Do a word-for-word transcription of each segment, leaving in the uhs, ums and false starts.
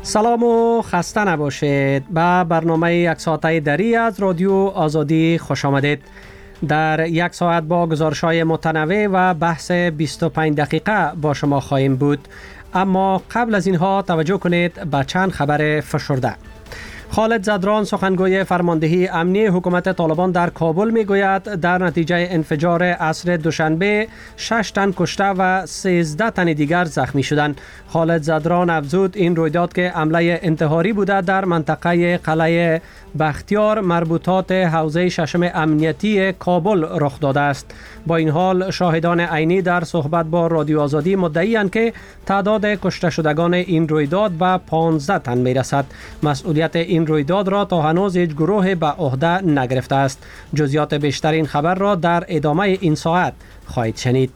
سلام و خسته نباشید. به برنامه یک ساعته دری از رادیو آزادی خوش آمدید. در یک ساعت با گزارش‌های متنوع و بحث بیست و پنج دقیقه با شما خواهیم بود. اما قبل از اینها توجه کنید به چند خبر فشرده. خالد زدران سخنگوی فرماندهی امنی حکومت طالبان در کابل میگوید در نتیجه انفجار عصر دوشنبه شش تن کشته و سیزده تن دیگر زخمی شدند. خالد زدران افزود این رویداد که حمله انتحاری بوده در منطقه قلعه بختیار مربوطات حوزه ششم امنیتی کابل رخ داده است. با این حال شاهدان عینی در صحبت با رادیو آزادی مدعی‌اند که تعداد کشته شدگان این رویداد به پانزده تن میرسد. مسئولیت این رویداد را تا هنوز هیچ گروه به عهده نگرفته است. جزئیات بیشتر این خبر را در ادامه این ساعت خواهید شنید.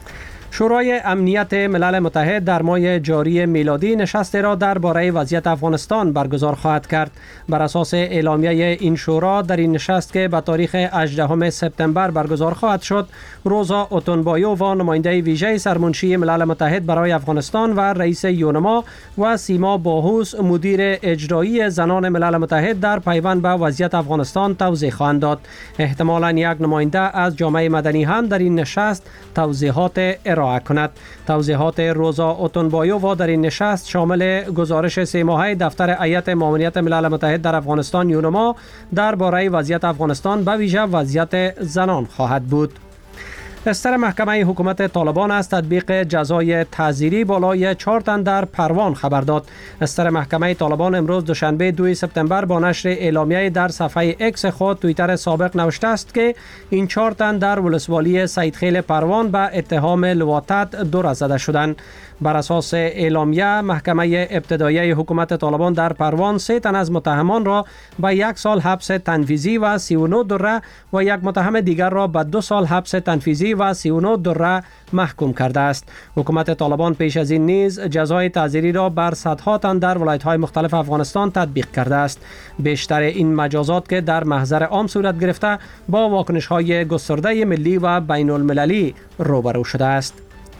شورای امنیت ملل متحد در ماه جاری میلادی نشستی را درباره وضعیت افغانستان برگزار خواهد کرد. بر اساس اعلامیه این شورا در این نشست که به تاریخ هجدهم سپتامبر برگزار خواهد شد، روزا اوتونبایووا نماینده ویژه سرمنشی ملل متحد برای افغانستان و رئیس یونما و سیما باهوس مدیر اجرایی زنان ملل متحد در پیوند به وضعیت افغانستان توضیح خواهند داد. احتمالاً یک نماینده از جامعه مدنی هم در این نشست توضیحات ارائه کند. توضیحات روزا اوتونبایووا در این نشست شامل گزارش سه ماهه دفتر هیئت ماموریت ملل متحد در افغانستان یونما درباره وضعیت افغانستان به ویژه وضعیت زنان خواهد بود. استر محکمه حکومت طالبان از تطبیق جزای تعزیری بالای چهار تن در پروان خبر داد. استر محکمه طالبان امروز دوشنبه دو سپتامبر با نشر اعلامیه در صفحه اکس خود توییتر سابق نوشته است که این چهار تن در ولسوالی سیدخیل پروان به اتهام لواطت دور زده شدند. بر اساس اعلامیه محکمه ابتدایی حکومت طالبان در پروان سه تن از متهمان را به یک سال حبس تنفیذی و سی و نه دره و یک متهم دیگر را به دو سال حبس تنفیذی و سی و نه دره محکوم کرده است. حکومت طالبان پیش از این نیز جزای تعزیری را بر صدها تن در ولایت‌های مختلف افغانستان تطبیق کرده است. بیشتر این مجازات که در محضر عام صورت گرفته با واکنش‌های گسترده ملی و بین المللی روبرو شده است.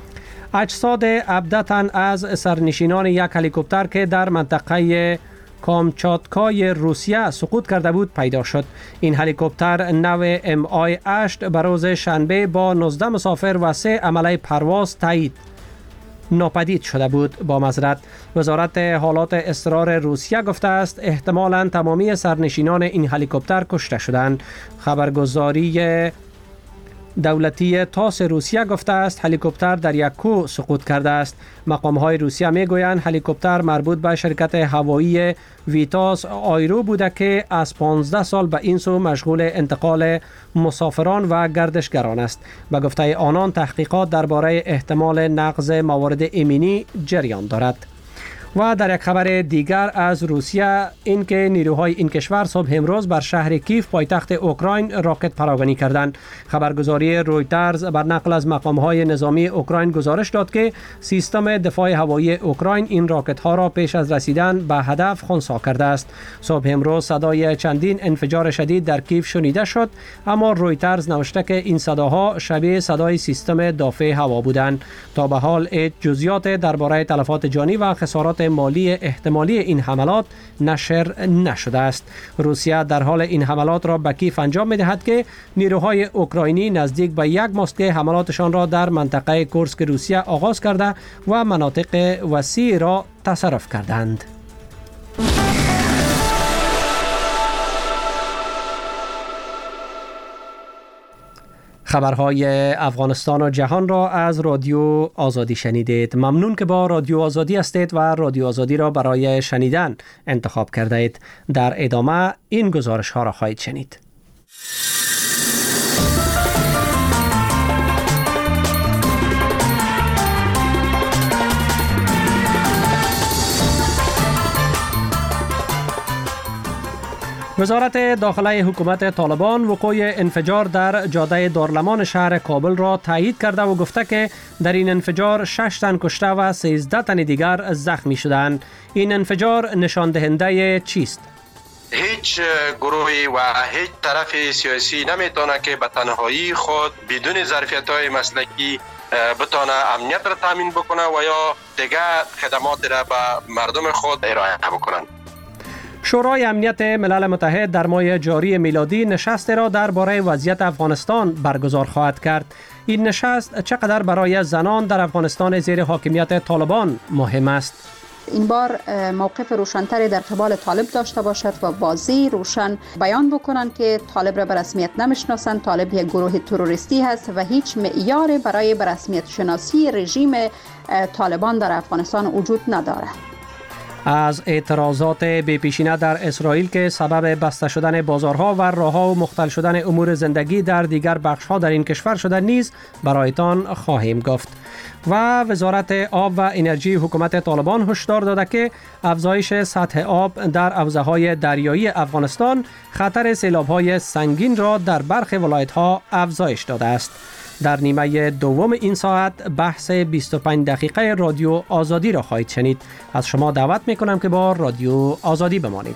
اجساد هفده تن از سرنشینان یک هلیکوپتر که در منطقه کامچاتکای روسیه سقوط کرده بود پیدا شد. این هلیکوپتر نو ام آی هشت به روز شنبه با نوزده مسافر و سه عمله پرواز تایید ناپدید شده بود. با معذرت وزارت حالات اضطرار روسیه گفته است احتمالاً تمامی سرنشینان این هلیکوپتر کشته شدند. خبرگزاری دولتی تاس روسیه گفته است هلیکوپتر در یک کوه سقوط کرده است. مقام‌های روسیه میگویند هلیکوپتر مربوط به شرکت هوایی ویتاس آیرو بوده که از پانزده سال به این سو مشغول انتقال مسافران و گردشگران است. به گفته آنان تحقیقات درباره احتمال نقض موارد امنی جریان دارد. و در یک خبر دیگر از روسیه این که نیروهای این کشور صبح امروز بر شهر کیف پایتخت اوکراین راکت پراکنی کردند. خبرگزاری رویترز بر نقل از مقام‌های نظامی اوکراین گزارش داد که سیستم دفاع هوایی اوکراین این راکت ها را پیش از رسیدن به هدف خنثی کرده است. صبح امروز صدای چندین انفجار شدید در کیف شنیده شد، اما رویترز نوشته که این صداها شبیه صدای سیستم دافع هوا بودند. تا به حال هیچ جزئیات درباره تلفات جانی و خسارات مالی احتمالی این حملات نشر نشده است. روسیه در حال این حملات را به کیف انجام می‌دهد که نیروهای اوکراینی نزدیک به یک ماست که حملاتشان را در منطقه کورسک روسیه آغاز کرده و مناطق وسیع را تصرف کردند. خبرهای افغانستان و جهان را از رادیو آزادی شنیدید. ممنون که با رادیو آزادی هستید و رادیو آزادی را برای شنیدن انتخاب کرده اید. در ادامه این گزارش ها را خواهید شنید. وزارت داخله حکومت طالبان وقوع انفجار در جاده دارالمان شهر کابل را تایید کرده و گفته که در این انفجار شش تن کشته و سیزده تن دیگر زخمی شدند. این انفجار نشان دهنده چیست؟ هیچ گروهی و هیچ طرف سیاسی نمیتونه که به تنهایی خود بدون ظرفیت‌های مسلکی بتونه امنیت را تامین بکنه و یا دیگه خدمات را به مردم خود ارائه بکنن. شورای امنیت ملل متحد در ماه جاری میلادی نشست را درباره وضعیت افغانستان برگزار خواهد کرد. این نشست چقدر برای زنان در افغانستان زیر حاکمیت طالبان مهم است؟ این بار موقف روشن‌تری در قبال طالب داشته باشد و واضح روشن بیان بکنند که طالب را به رسمیت نمیشناسند، طالب یک گروه تروریستی هست و هیچ معیاری برای به رسمیت شناسی رژیم طالبان در افغانستان وجود ندارد. از اعتراضات بی‌پیشینه در اسرائیل که سبب بسته شدن بازارها و راهها و مختل شدن امور زندگی در دیگر بخش‌ها در این کشور شده نیز برایتان خواهیم گفت. و وزارت آب و انرژی حکومت طالبان هشدار داده که افزایش سطح آب در حوزه‌های دریایی افغانستان خطر سیلاب‌های سنگین را در برخی ولایت‌ها افزایش داده است. در نیمه دوم این ساعت بحث بیست و پنج دقیقه رادیو آزادی را خواهید شنید. از شما دعوت میکنم که با رادیو آزادی بمانید.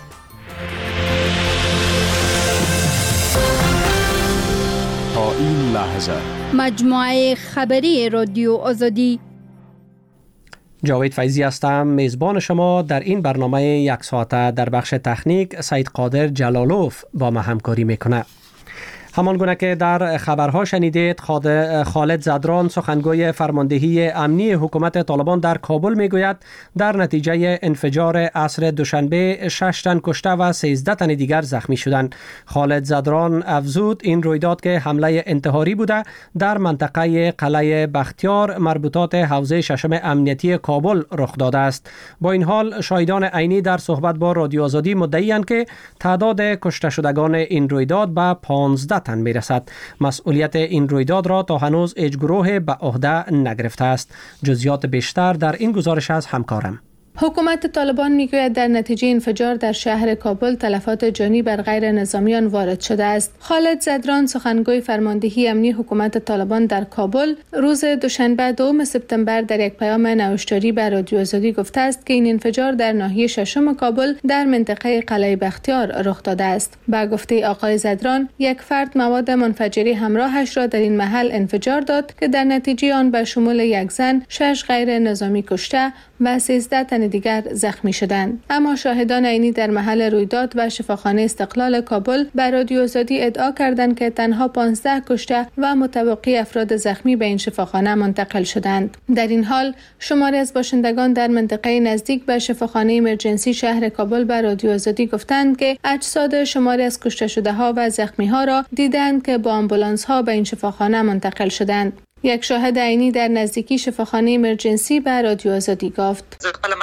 تا این لحظه مجموعه خبری رادیو آزادی. جاوید فیضی هستم، میزبان شما در این برنامه یک ساعته. در بخش تکنیک سید قادر جلالوف با ما همکاری میکنه. همان گونه که در خبرها شنیدید، خالد زدران سخنگوی فرماندهی امنی حکومت طالبان در کابل میگوید در نتیجه انفجار عصر دوشنبه شش تن کشته و سیزده تن دیگر زخمی شدند. خالد زدران افزود این رویداد که حمله انتحاری بوده در منطقه قلعه بختیار مربوطات حوزه ششم امنیتی کابل رخ داده است. با این حال شاهدان عینی در صحبت با رادیو آزادی مدعی‌اند که تعداد کشته شدگان این رویداد به پانزده تن میرسد. مسئولیت این رویداد را تا هنوز هیچ گروه به عهده نگرفته است. جزئیات بیشتر در این گزارش از همکارم. حکومت طالبان میگوید در نتیجه انفجار در شهر کابل تلفات جانی بر غیر نظامیان وارد شده است. خالد زدران سخنگوی فرماندهی امنی حکومت طالبان در کابل روز دوشنبه دوم سپتامبر در یک پیام نوشتاری به رادیو آزادی گفته است که این انفجار در ناحیه ششم کابل در منطقه قلعه بختیار رخ داده است. با گفته آقای زدران، یک فرد مواد منفجری همراهش را در این محل انفجار داد که در نتیجه آن به شمول یک زن، شش غیر نظامی کشته و سیزده تن دیگر زخمی شدند. اما شاهدان عینی در محل رویداد و شفاخانه استقلال کابل به رادیو آزادی ادعا کردند که تنها پانزده کشته و متوقی افراد زخمی به این شفاخانه منتقل شدند. در این حال شماری از باشندگان در منطقه نزدیک به شفاخانه ایمرجنسی شهر کابل به رادیو آزادی گفتند که اجساد شماری از کشته شده ها و زخمی ها را دیدند که با آمبولانس ها به این شفاخانه منتقل شدند. یک شاهد عینی در نزدیکی شفاخانه ایمرجنسی به رادیو آزادی گفت: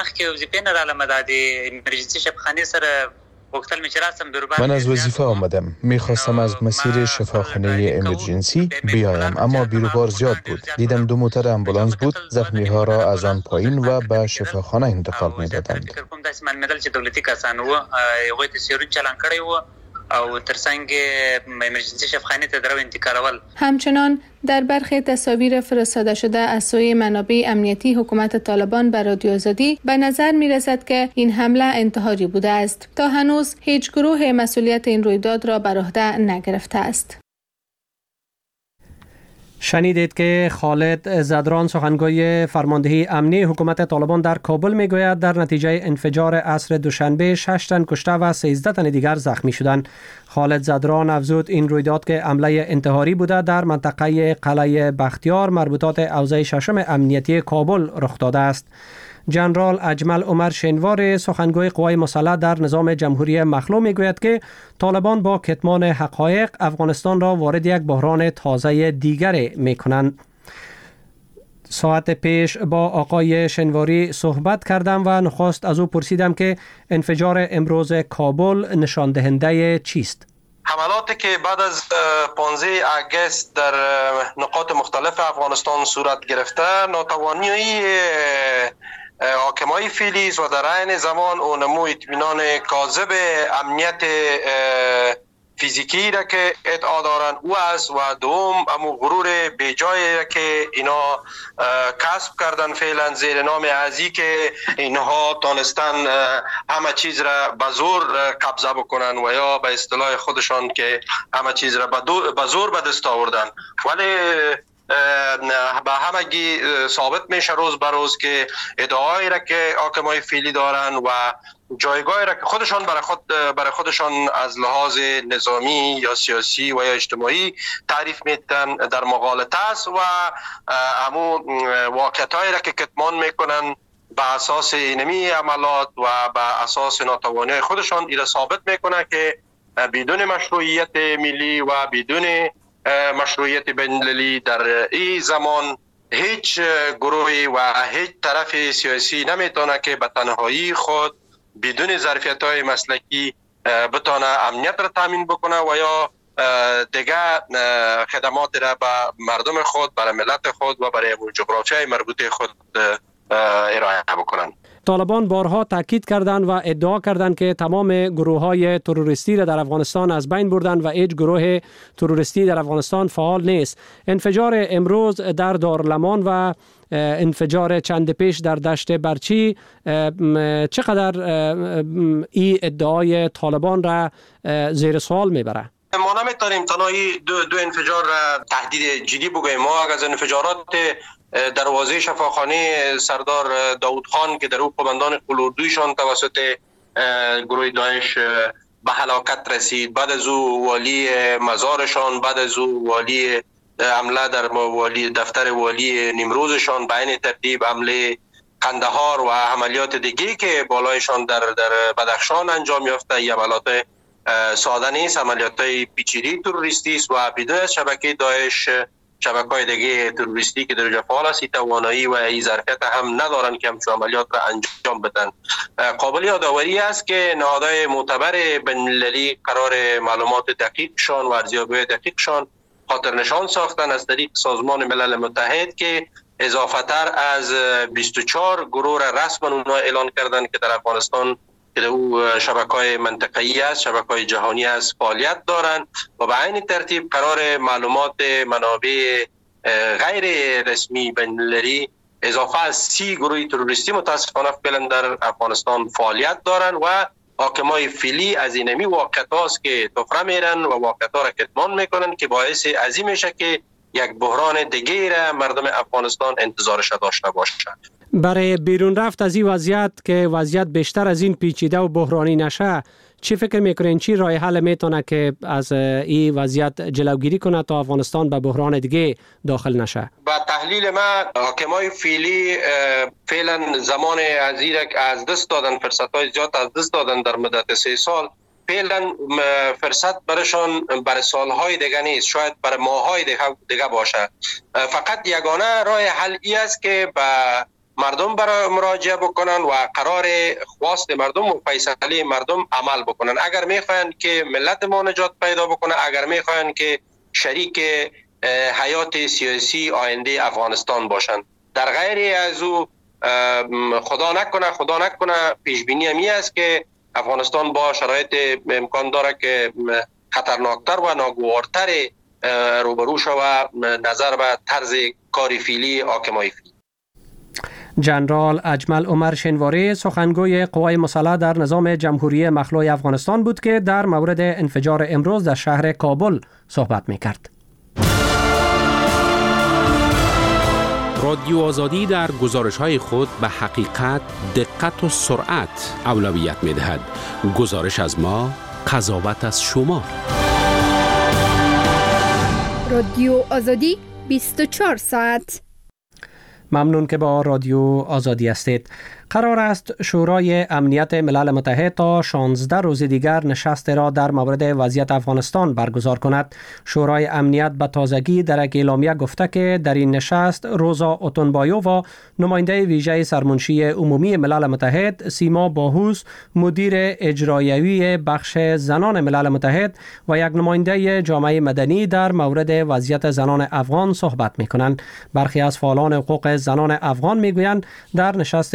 من از وظیفه آمدم. میخواستم از مسیر شفاخانه امرجنسی بیایم، اما بیروبار زیاد بود. دیدم دو موتر امبولانس بود. زخمی ها را از آن پایین و به شفاخانه انتقال میدادند. او ترڅنګ ایمرجنسی شفاخانه ته درو انتقالول. همچنان در برخی تصاویر فرستاده شده از سوی منابع امنیتی حکومت طالبان به رادیو آزادی به نظر می رسد که این حمله انتحاری بوده است. تا هنوز هیچ گروه مسئولیت این رویداد را بر عهده نگرفته است. شنیدید که خالد زدران سخنگوی فرماندهی امنی حکومت طالبان در کابل میگوید در نتیجه انفجار عصر دوشنبه شش تن کشته و سیزده تن دیگر زخمی شدند. خالد زدران افزود این رویداد که حمله انتحاری بوده در منطقه قلعه بختیار مربوطات حوزه ششم امنیتی کابل رخ داده است. جنرال اجمل عمر شنوار سخنگوی قوای مسلح در نظام جمهوری مخلوع میگوید که طالبان با کتمان حقایق افغانستان را وارد یک بحران تازه دیگر میکنند. ساعت پیش با آقای شنواری صحبت کردم و نخست از او پرسیدم که انفجار امروز کابل نشان دهنده چیست؟ حملاتی که بعد از پانزده اگست در نقاط مختلف افغانستان صورت گرفته ناتوانی حاکمای فعلی و در عین زمان اونمو اطمینان کاذب امنیت فیزیکی را که ادعا دارن او است و دوم امو غرور بیجایی را که اینا کسب کردن فعلا زیر نام ازی که اینها تانستن همه چیز را به زور قبضه بکنن و یا به اصطلاح خودشان که همه چیز را به زور به دست آوردن، ولی به همگی ثابت میشه روز به روز که ادعایی را که حاکمای فعلی دارن و جایگاهی را که خودشان برای خود برای خودشان از لحاظ نظامی یا سیاسی و یا اجتماعی تعریف میدن در مغالطه است و همون واقعیتایی را که کتمان میکنن به اساس اینمی عملات و به اساس ناتوانی خودشان ایره ثابت میکنه که بدون مشروعیت ملی و بدون مشروعیت بین‌المللی در این زمان هیچ گروهی و هیچ طرف سیاسی نمیتونه که به تنهایی خود بدون ظرفیت‌های مسلکی بتونه امنیت را تامین بکنه و یا دیگه خدمات را به مردم خود، برای ملت خود و برای جغرافیای مربوطه خود ارائه بکنن. طالبان بارها تاکید کردند و ادعا کردند که تمام گروه‌های تروریستی را در افغانستان از بین بردند و هیچ گروه تروریستی در افغانستان فعال نیست. انفجار امروز در دارالمان و انفجار چند پیش در دشت برچی چقدر این ادعای طالبان را زیر سوال میبره؟ ما نمیتونیم تنهایی دو, دو انفجار را تهدید جدی بگوییم. ما از انفجارات دروازه شفاخانه سردار داود خان که در او قماندان قلوردویشان توسط گروه داعش به هلاکت رسید، بعد از او والی مزارشان، بعد از او والی حمله در والی دفتر والی نیمروزشان، به این ترتیب حمله قندهار و عملیات دیگه که بالایشان در در بدخشان انجام یافته، ای عملیات ساده نیست، عملیات پیچیده تروریستی است و بدون از شبکه داعش شبکه‌های دیگه تروریستی که در اونجا فعال است توانایی و این ظرفیت هم ندارن که همچون عملیات را انجام بدن. قابل یادآوری است که نهادهای معتبر بین‌المللی قرار معلومات دقیقشان و ارزیابی دقیقشان خاطر نشان ساختن از طریق سازمان ملل متحد که اضافه تر از بیست و چهار گروه را رسما اونها اعلان کردن که در افغانستان که در او شبکه‌های منطقه‌ای است، شبکه‌های جهانی است فعالیت دارند و به این ترتیب قرار معلومات منابع غیر رسمی بین‌المللی اضافه از سی گروه تروریستی متاسفانه فعلا در افغانستان فعالیت دارند و حاکمای فعلی از اینمی واقعیت هاست که تفره میرن و واقعیت ها را کتمان میکنن که باعث عظیم میشه که یک بحران دیگه را مردم افغانستان انتظارش داشته باشند. برای بیرون رفت از این وضعیت که وضعیت بیشتر از این پیچیده و بحرانی نشه، چی فکر میکنین چی راه حل میتونه که از این وضعیت جلوگیری کنه تا افغانستان به بحران دیگه داخل نشه؟ با تحلیل ما حاکمای فعلی فعلا زمان ازیره که از دست دادن، فرصت‌های زیاد از دست دادن در مدت سه سال، فعلا فرصت برشان برای سالهای دیگه نیست، شاید برای ماههای دیگه باشه. فقط یگانه راه حل ای است که با مردم برای مراجعه بکنن و قرار خواست مردم و فیصله مردم عمل بکنن. اگر میخواین که ملت ما نجات پیدا بکنه، اگر میخواین که شریک حیات سیاسی آینده افغانستان باشن، در غیر از او خدا نکنه خدا نکنه پیش بینی همی است که افغانستان با شرایط امکان داره که خطرناکتر و ناگوارتر روبرو شود نظر به طرز کاری فعلی حاکمای فعلی. جنرال اجمل عمر شنواری سخنگوی قوای مسلح در نظام جمهوری مخلوع افغانستان بود که در مورد انفجار امروز در شهر کابل صحبت می‌کرد. رادیو آزادی در گزارش‌های خود به حقیقت، دقت و سرعت اولویت می‌دهد. گزارش از ما، قضاوت از شما. رادیو آزادی بیست و چهار ساعت. ممنون که با رادیو آزادی هستید. قرار است شورای امنیت ملل متحد تا شانزده روز دیگر نشست را در مورد وضعیت افغانستان برگزار کند. شورای امنیت به تازگی در یک اعلامیه گفته که در این نشست روزا اوتونبایووا، نماینده ویژه سرمنشی عمومی ملل متحد، سیما باهوس، مدیر اجرایی بخش زنان ملل متحد و یک نماینده جامعه مدنی در مورد وضعیت زنان افغان صحبت می کنند. برخی از فعالان حقوق زنان افغان می گویند در نشست پیش‌رو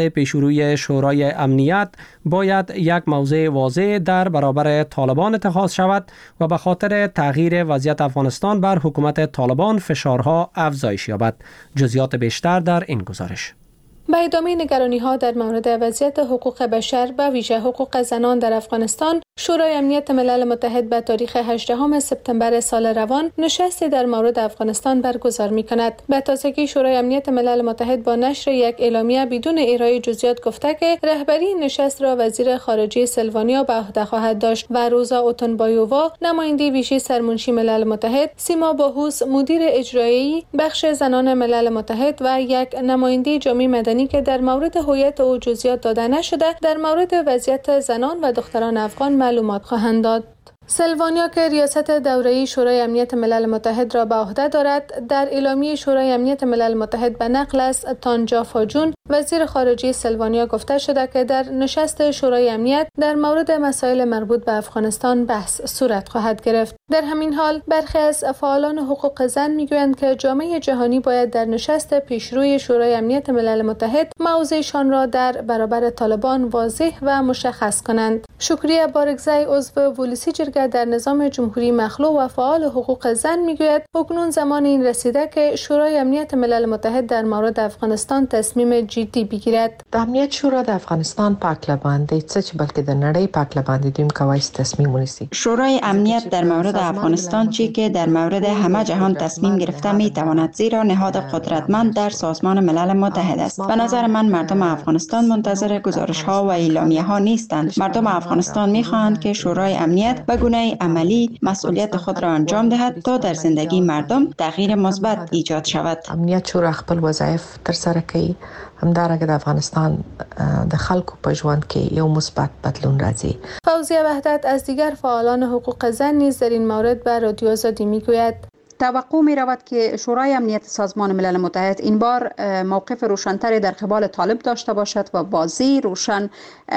پیشروی شورای امنیت باید یک موضع واضح در برابر طالبان اتخاذ شود و به خاطر تغییر وضعیت افغانستان بر حکومت طالبان فشارها افزایش یابد. جزئیات بیشتر در این گزارش. به ادامه نگرانی‌ها در مورد وضعیت حقوق بشر و ویژه حقوق زنان در افغانستان، شورای امنیت ملل متحد به تاریخ هجدهم سپتامبر سال روان نشستی در مورد افغانستان برگزار می‌کند. به تازگی شورای امنیت ملل متحد با نشر یک اعلامیه بدون ارائه جزئیات گفته که رهبری نشست را وزیر خارجه سلوانیا به عهده خواهد داشت و روزا اوتونبایووا، نماینده ویژه سرمنشی ملل متحد، سیما باهوس، مدیر اجرایی بخش زنان ملل متحد و یک نماینده جامعه مدنی که در مورد هویت او جزئیات داده نشده در مورد وضعیت زنان و دختران افغان معلومات خواهند داد. سلوانیا که ریاست دوره‌ای شورای امنیت ملل متحد را به عهده دارد، در اعلامیه شورای امنیت ملل متحد به نقل از تانجا فاجون، وزیر خارجه سلوانیا گفته شده که در نشست شورای امنیت در مورد مسائل مربوط به افغانستان بحث صورت خواهد گرفت. در همین حال برخی از فعالان حقوق زن میگویند که جامعه جهانی باید در نشست پیشروی شورای امنیت ملل متحد موضعشان را در برابر طالبان واضح و مشخص کنند. شکریه بارگزی، عضو ولسی جرگه در نظام جمهوری مخلوع و فعال حقوق زن میگوید اکنون زمان این رسیده که شورای امنیت ملل متحد در مورد افغانستان تصمیم جدی بگیرد. د امنیت شورا د افغانستان پاک لباندې څه چې بلکې د نړۍ پاک لباندې دویم کوي تصمیم ونیسي. شورای امنیت در مورد افغانستان چی که در مورد همه جهان تصمیم گرفته می تواند، زیرا نهاد قدرتمند در سازمان ملل متحد است. به نظر من مردم افغانستان منتظر گزارش ها و اعلامیه ها نیستند. مردم افغانستان می خواهند که شورای امنیت به گونه عملی مسئولیت خود را انجام دهد تا در زندگی مردم تغییر مثبت ایجاد شود. امنیت شورا خپل وظایف تر سره کوي، همدارنګه د افغانستان د خلکو په ژوند کې یو مثبت بدلون راځي. فوزیه وحدت از دیگر فعالان حقوق زن نیز در این مورد به رادیو آزادی میگوید توقع می رود که شورای امنیت سازمان ملل متحد این بار موقف روشن‌تری در قبال طالب داشته باشد و واضح روشن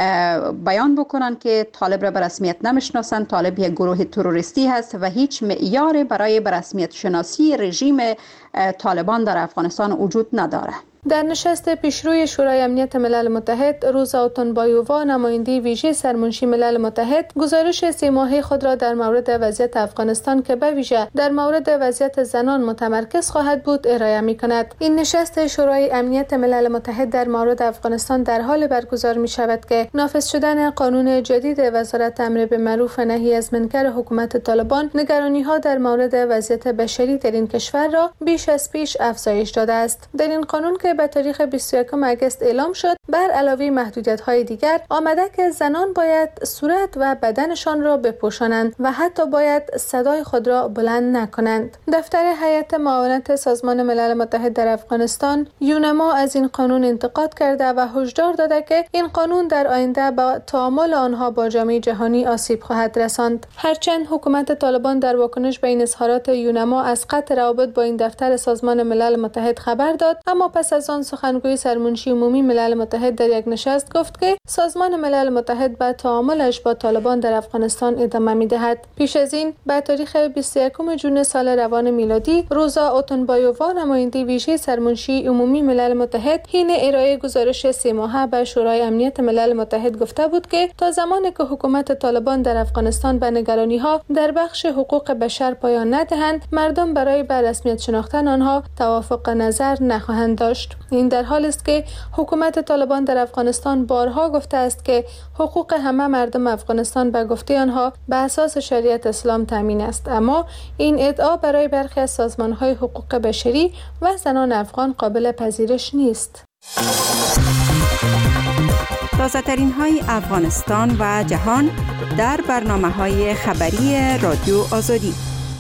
بیان بکنند که طالب را به رسمیت نمیشناسند. طالب یک گروه تروریستی هست و هیچ معیار برای به رسمیت شناسی رژیم طالبان در افغانستان وجود ندارد. در نشست پیشروی شورای امنیت ملل متحد، روزا اوتونبایووا، نماینده ویژه سرمنشی ملل متحد، گزارش سه ماهه خود را در مورد وضعیت افغانستان که به ویژه در مورد وضعیت زنان متمرکز خواهد بود ارائه می‌کند. این نشست شورای امنیت ملل متحد در مورد افغانستان در حال برگزار می‌شود که نافذ شدن قانون جدید وزارت امر بالمعروف و نهی از منکر حکومت طالبان نگرانی‌ها در مورد وضعیت بشری در این کشور را بیش از پیش افزایش داده است. در این قانون که به تاریخ بیست و یکم اگست اعلام شد، بر علاوه محدودیت‌های دیگر آمده که زنان باید صورت و بدنشان را بپوشانند و حتی باید صدای خود را بلند نکنند. دفتر هیئت معاونت سازمان ملل متحد در افغانستان یونما از این قانون انتقاد کرده و هشدار داده که این قانون در آینده با تعامل آنها با جامعه جهانی آسیب خواهد رساند. هرچند حکومت طالبان در واکنش به این اظهارات یونما از قطع روابط با این دفتر سازمان ملل متحد خبر داد، اما پس از آن سخنگوی سرمنشی عمومی ملل متحد در یک نشست گفت که سازمان ملل متحد به تعاملش با طالبان در افغانستان ادامه می‌دهد. پیش از این به تاریخ بیست و یکم ژوئن سال روان میلادی، روزا اوتونبایووا، نماینده ویژه سرمنشی عمومی ملل متحد، حین ارائه گزارش سه ماهه به شورای امنیت ملل متحد گفته بود که تا زمانی که حکومت طالبان در افغانستان به نگرانی‌ها در بخش حقوق بشر پایان ندهند، مردم برای به رسمیت شناختن آنها توافق نظر نخواهند داشت. این در حالی است که حکومت طالبان در افغانستان بارها گفته است که حقوق همه مردم افغانستان به گفته آنها به اساس شریعت اسلام تامین است، اما این ادعا برای برخی از سازمان‌های حقوق بشری و زنان افغان قابل پذیرش نیست. تازه‌ترین های افغانستان و جهان در برنامه‌های خبری رادیو آزادی.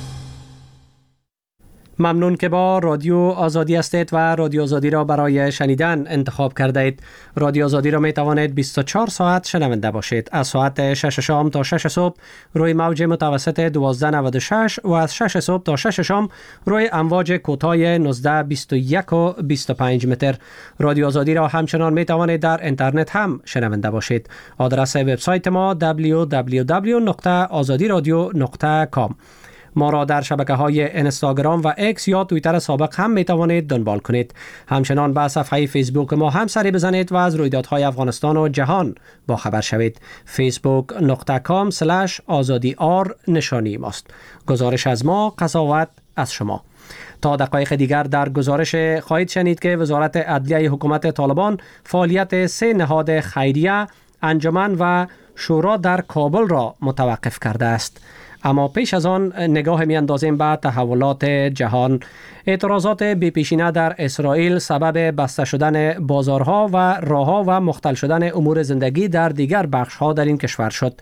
ممنون که با رادیو آزادی هستید و رادیو آزادی را برای شنیدن انتخاب کرده اید. رادیو آزادی را می توانید بیست و چهار ساعت شنونده باشید. از ساعت شش شام تا شش صبح روی موج متوسط دوازده نود و شش و از شش صبح تا شش شام روی امواج کوتاه نوزده بیست و یک و بیست و پنج متر. رادیو آزادی را همچنان می توانید در اینترنت هم شنونده باشید. آدرس وبسایت ما دبلیو دبلیو دبلیو دات آزادی رادیو دات کام. ما را در شبکه‌های اینستاگرام و اکس یا توییتر سابق هم می‌توانید دنبال کنید. همچنان به صفحه فیسبوک ما هم سری بزنید و از رویدادهای افغانستان و جهان با خبر شوید. فیسبوک دات کام اسلش آزادی آر نشانی ماست. گزارش از ما، قضاوت از شما. تا دقایق دیگر در گزارش خواهید شنید که وزارت عدلیه حکومت طالبان فعالیت سه نهاد خیریه، انجمن و شورا در کابل را متوقف کرده است. اما پیش از آن نگاه می اندازیم به تحولات جهان. اعتراضات بی‌پیشینه در اسرائیل سبب بسته شدن بازارها و راهها و مختل شدن امور زندگی در دیگر بخش‌ها در این کشور شد.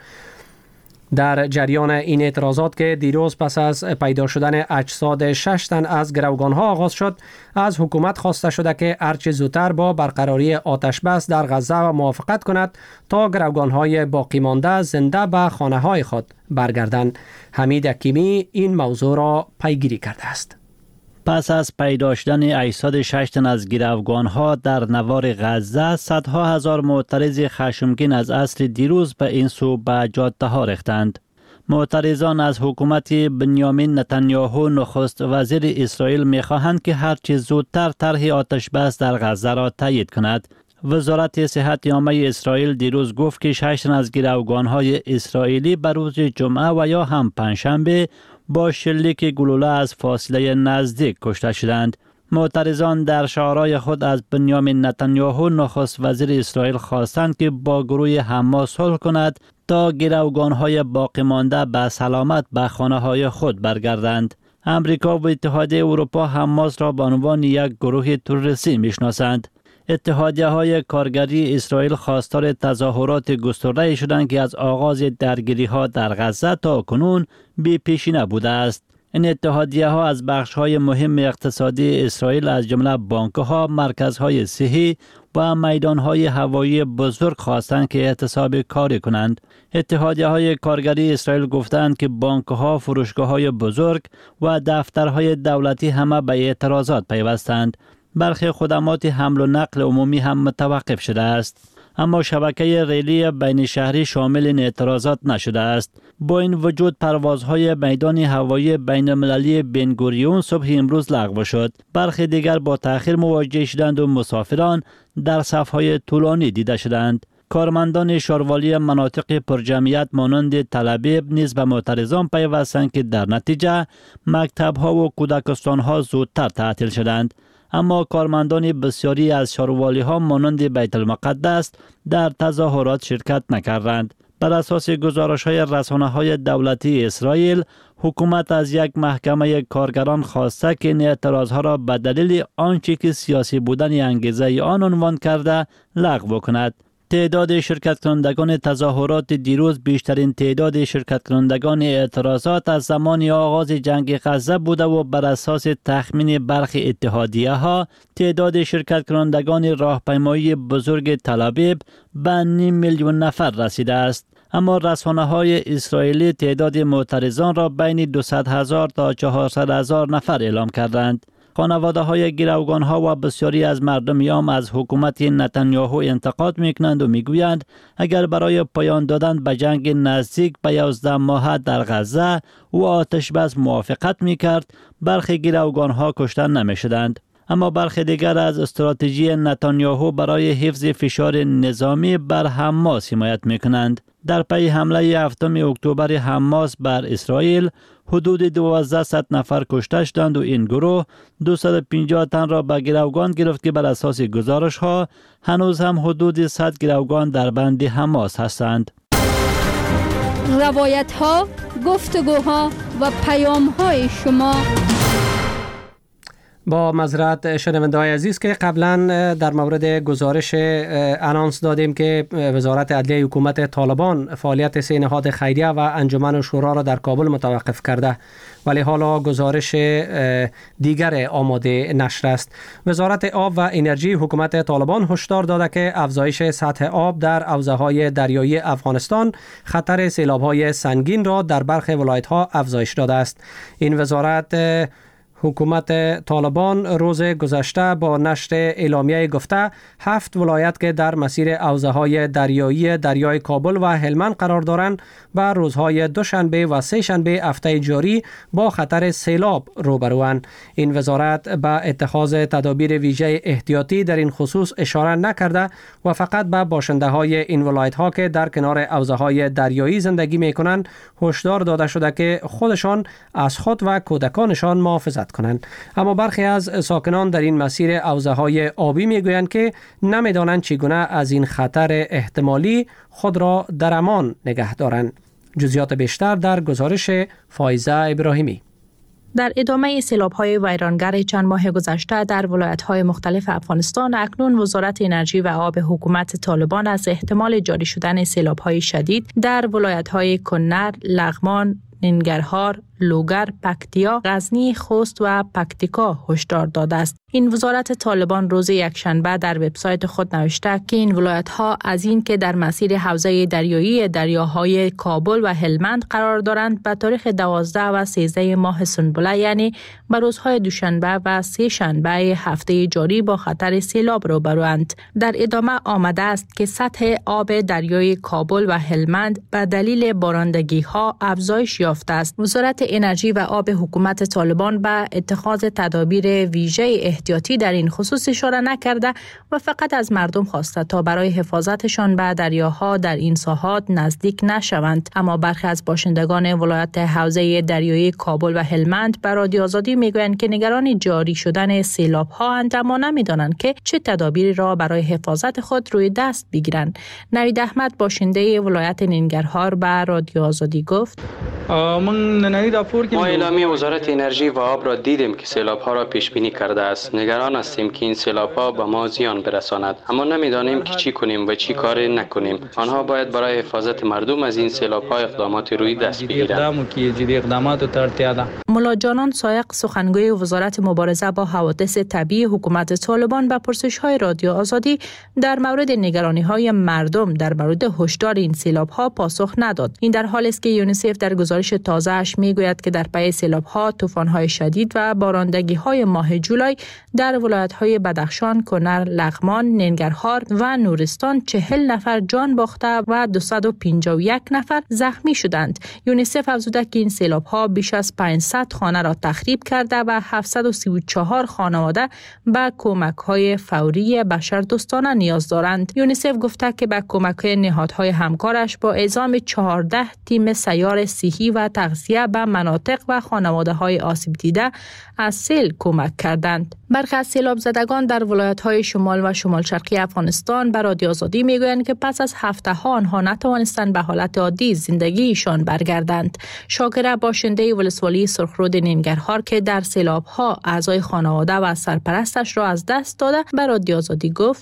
در جریان این اعتراضات که دیروز پس از پیدا شدن اجساد شش تن از گروگان‌ها آغاز شد، از حکومت خواسته شده که هرچه زودتر با برقراری آتش بس در غزه و موافقت کند تا گروگان‌های باقی مانده زنده به خانه‌های خود برگردند. حمید حکیمی این موضوع را پیگیری کرده است. پس از پیدا شدن اجساد شش تن از گروگان‌ها در نوار غزه، صدها هزار معترض خشمگین از عصر دیروز به این سو به جاده‌ها ریختند. معترضان از حکومت بنیامین نتانیاهو نخست وزیر اسرائیل می‌خواهند که هرچه زودتر طرح آتش بس در غزه را تایید کند. وزارت صحت عامه اسرائیل دیروز گفت که شش تن از گروگان‌های اسرائیلی بر روز جمعه و یا هم پنجشنبه با شلیک گلوله از فاصله نزدیک کشته شدند. معترضان در شعارهای خود از بنیامین نتانیاهو نخست وزیر اسرائیل خواستند که با گروه حماس صلح کند تا گروگان‌های باقی مانده به سلامت به خانه‌های خود برگردند. امریکا و اتحادیه اروپا حماس را به عنوان یک گروه تروریستی میشناسند. اتحادیه‌های کارگری اسرائیل خواستار تظاهرات گسترده شدند که از آغاز درگیری‌ها در غزه تا کنون بی‌پیشینه بوده است. این اتحادیه‌ها از بخش‌های مهم اقتصادی اسرائیل از جمله بانک‌ها، مرکزهای صحی و میدان‌های هوایی بزرگ خواستند که اعتصاب کاری کنند. اتحادیه‌های کارگری اسرائیل گفتند که بانک‌ها، فروشگاه‌های بزرگ و دفترهای دولتی همه به اعتراضات پیوستند. برخی خدمات حمل و نقل عمومی هم متوقف شده است. اما شبکه ریلی بین شهری شامل این اعتراضات نشده است. با این وجود پروازهای میدان هوایی بین المللی بن گوریون صبح امروز لغو شد. برخی دیگر با تأخیر مواجه شدند و مسافران در صف‌های طولانی دیده شدند. کارمندان شاروالی مناطق پرجمعیت مانند تل ابیب نیز به معترضان پیوستند که در نتیجه مکتب‌ها و کودکستان‌ها زودتر تعطیل شدند. اما کارمندان بسیاری از شاروالی‌ها مانند بیت المقدس در تظاهرات شرکت نکردند. بر اساس گزارش‌های رسانه‌های دولتی اسرائیل، حکومت از یک محکمه کارگران خواسته که این اعتراض‌ها را به دلیل آنچه که سیاسی بودن انگیزه آن عنوان کرده لغو کند. تعداد شرکت کنندگان تظاهرات دیروز بیشترین تعداد شرکت کنندگان اعتراضات از زمان آغاز جنگ غزه بوده و بر اساس تخمین برخی اتحادیه‌ها تعداد شرکت کنندگان راهپیمایی بزرگ تل ابیب به نیم میلیون نفر رسیده است. اما رسانه‌های اسرائیلی تعداد معترضان را بین دویست هزار تا چهارصد هزار نفر اعلام کردند. خانواده های گروگان ها و بسیاری از مردم یام از حکومت نتانیاهو انتقاد میکنند و میگویند اگر برای پایان دادن به جنگ نزدیک به یازده ماه در غزه و آتش بس موافقت میکرد، برخی گروگان ها کشته نمیشدند. اما برخی دیگر از استراتژی نتانیاهو برای حفظ فشار نظامی بر حماس حمایت میکنند. در پی حمله هفتم اکتبر حماس بر اسرائیل، حدود دوازده نفر کشته شدند و این گروه دویست و پنجاه تن را به گروگان گرفت که بر اساس گزارش ها هنوز هم حدود صد گروگان در بند حماس هستند. روایت ها، گفتگوها و پیام های شما. با معذرت شنونده‌های عزیز که قبلا در مورد گزارش انانس دادیم که وزارت عدلیه حکومت طالبان فعالیت سه نهاد خیریه و انجمن و شورا را در کابل متوقف کرده، ولی حالا گزارش دیگر آماده نشر است. وزارت آب و انرژی حکومت طالبان هشدار داده که افزایش سطح آب در حوزه‌های دریایی افغانستان خطر سیلاب‌های سنگین را در برخی ولایت‌ها افزایش داده است. این وزارت حکومت طالبان روز گذشته با نشر اعلامیه گفته هفت ولایت که در مسیر حوزه‌های دریایی دریای کابل و هلمند قرار دارند و روزهای دوشنبه و سه شنبه هفته جاری با خطر سیلاب روبروند. این وزارت به اتخاذ تدابیر ویژه احتیاطی در این خصوص اشاره نکرده و فقط به باشنده‌های این ولایت‌ها که در کنار حوزه‌های دریایی زندگی می‌کنند هشدار داده شده که خودشان از خود و کودکانشان محافظت کنند. اما برخی از ساکنان در این مسیر حوزه‌های آبی میگویند که نمیدانند چگونه از این خطر احتمالی خود را در امان نگه دارند. جزئیات بیشتر در گزارش فایزه ابراهیمی. در ادامه سیلاب‌های ویرانگر چند ماه گذشته در ولایت‌های مختلف افغانستان، اکنون وزارت انرژی و آب حکومت طالبان از احتمال جاری شدن سیلاب‌های شدید در ولایت‌های کنر، لغمان، ننگرهار، لوگر، پکتیا، غزنی، خوست و پکتیکا هشدار داده است. این وزارت طالبان روز یکشنبه در وبسایت خود نوشته که این ولایت‌ها از این که در مسیر حوزه دریایی دریاهای کابل و هلمند قرار دارند به تاریخ دوازده و سیزده ماه سنبله، یعنی به روزهای دوشنبه و سه شنبه هفته جاری با خطر سیلاب روبروند. در ادامه آمده است که سطح آب دریای کابل و هلمند به دلیل بارندگی‌ها افزایش یافته است. وزارت انرژی و آب حکومت طالبان به اتخاذ تدابیر ویژه احتیاطی در این خصوص اشاره نکرده و فقط از مردم خواسته تا برای حفاظتشان به دریاها در این ساحات نزدیک نشوند. اما برخی از باشندگان ولایت حوزه دریایی کابل و هلمند به رادیو آزادی میگویند که نگران جاری شدن سیلاب‌ها اند، اما نمیدانند که چه تدابیری را برای حفاظت خود روی دست بگیرند. نوید احمد باشنده ولایت ننگرهار به رادیو آزادی گفت: ما اعلامیه وزارت انرژی و آب را دیدیم که سیلاب‌ها را پیش بینی کرده است. نگران هستیم که این سیلاب‌ها به ما زیان برساند، اما نمی‌دانیم که چی کنیم و چی کار نکنیم. آنها باید برای حفاظت مردم از این سیلاب‌ها اقدامات روی دست بگیرند. ملا جانان سایق، سخنگوی وزارت مبارزه با حوادث طبیعی حکومت طالبان، به پرسش‌های رادیو آزادی در مورد نگرانی‌های مردم در مورد هشدار این سیلاب‌ها پاسخ نداد. این در حالی است که یونیسف در گزارش تازه‌اش میگوید که در پی سیلاب‌ها، طوفان‌های شدید و بارندگی‌های ماه جولای در ولایت‌های بدخشان، کنر، لغمان، ننگرهار و نورستان چهل نفر جان باخته و دویست و پنجاه و یک نفر زخمی شدند. یونیسف افزوده که این سیلاب‌ها بیش از پانصد خانه را تخریب کرده و هفتصد و سی و چهار خانواده به کمک‌های فوری بشردوستانه نیاز دارند. یونیسف گفته که به کمک‌های نهادهای همکارش با اعزام چهارده تیم سیار صحی و تغذیه به مناطق و خانواده‌های آسیب دیده از سیل کمک کردند. برخی از سیلاب زدگان در ولایت‌های شمال و شمال شرقی افغانستان به رادیو آزادی میگویند که پس از هفته‌ها آنها نتوانستند به حالت عادی زندگیشان برگردند. شاکره باشنده ولسوالی سرخرود ننگرهار که در سیلاب‌ها اعضای خانواده و سرپرستش را از دست داده به رادیو آزادی گفت: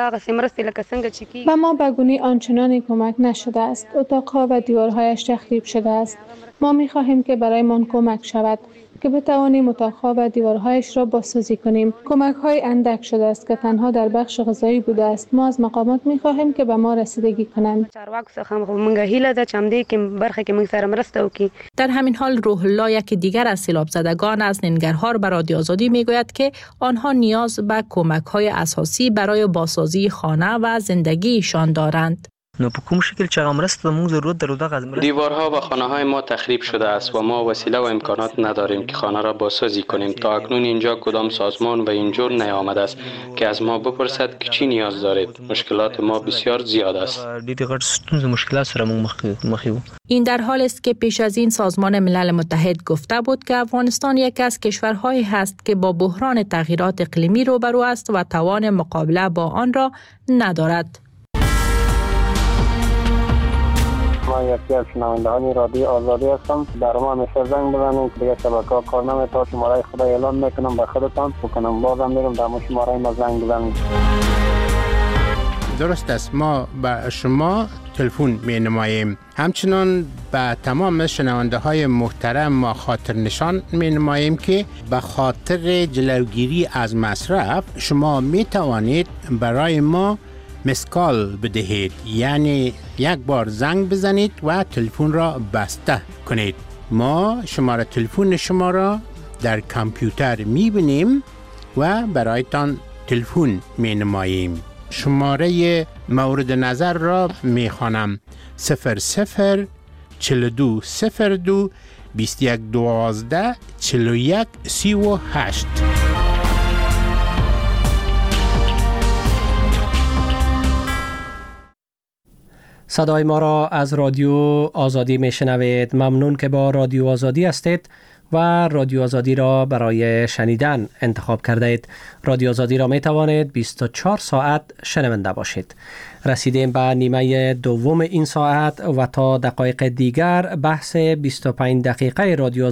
به ما به گونه آنچنانی کمک نشده است. اتاق‌ها و دیوارهایش تخریب شده است. ما می‌خواهیم که برایمان کمک شود که بتوانیم اتاق‌ها و دیوارهایش را بازسازی کنیم. کمک‌های اندک شده است که تنها در بخش غذایی بوده است. ما از مقامات می‌خواهیم که به ما رسیدگی کنند. در همین حال روح الله، یک دیگر از سیلاب زدگان از ننگرهار، به رادیو آزادی میگوید که آنها نیاز به کمک‌های اساسی برای بازسازی خانه و زندگیشان دارند. نو په کوم شکل چې هغه مرسته موږ ضرورت درلوده غزمره دیوارها و خانه‌های ما تخریب شده است و ما وسیله و امکانات نداریم که خانه را بازسازی کنیم. تا اکنون اینجا کدام سازمان و اینجور نیامده است که از ما بپرسد که چی نیاز دارید. مشکلات ما بسیار زیاد است. ډېر غټ ستونزې مشکلات سره موږ مخ یو. این در حالی است که پیش از این سازمان ملل متحد گفته بود که افغانستان یکی از کشورهایی است که با بحران تغییرات اقلیمی روبرو است و توان مقابله با آن را ندارد. ما یکی از شنوندگان رادیو آزادی هستم. در ما همیشه زنگ بزنید که دیگه شبکه‌ها کار نمی‌کنه. شماره خدا اعلان میکنم به خودتان بکنم بازم میرم در شماره ما زنگ بزنید. درست است، ما به شما تلفن می نماییم. همچنان به تمام شنونده های محترم ما خاطر نشان می نماییم که به خاطر جلوگیری از مصرف شما می توانید برای ما مسکال بدهید، یعنی یک بار زنگ بزنید و تلفن را بسته کنید. ما شماره تلفن شما را در کامپیوتر میبینیم و برایتان تلفن می نماییم. شماره مورد نظر را می خوانم: صفر صفر چهل و دو صفر دو بیست و یک دوازده چهل و یک سی و هشت. صدای ما را از رادیو آزادی می شنوید. ممنون که با رادیو آزادی هستید و رادیو آزادی را برای شنیدن انتخاب کرده اید. رادیو آزادی را می توانید بیست و چهار ساعت شنونده باشید. رسیدیم به نیمه دوم این ساعت و تا دقایق دیگر بحث بیست و پنج دقیقه رادیو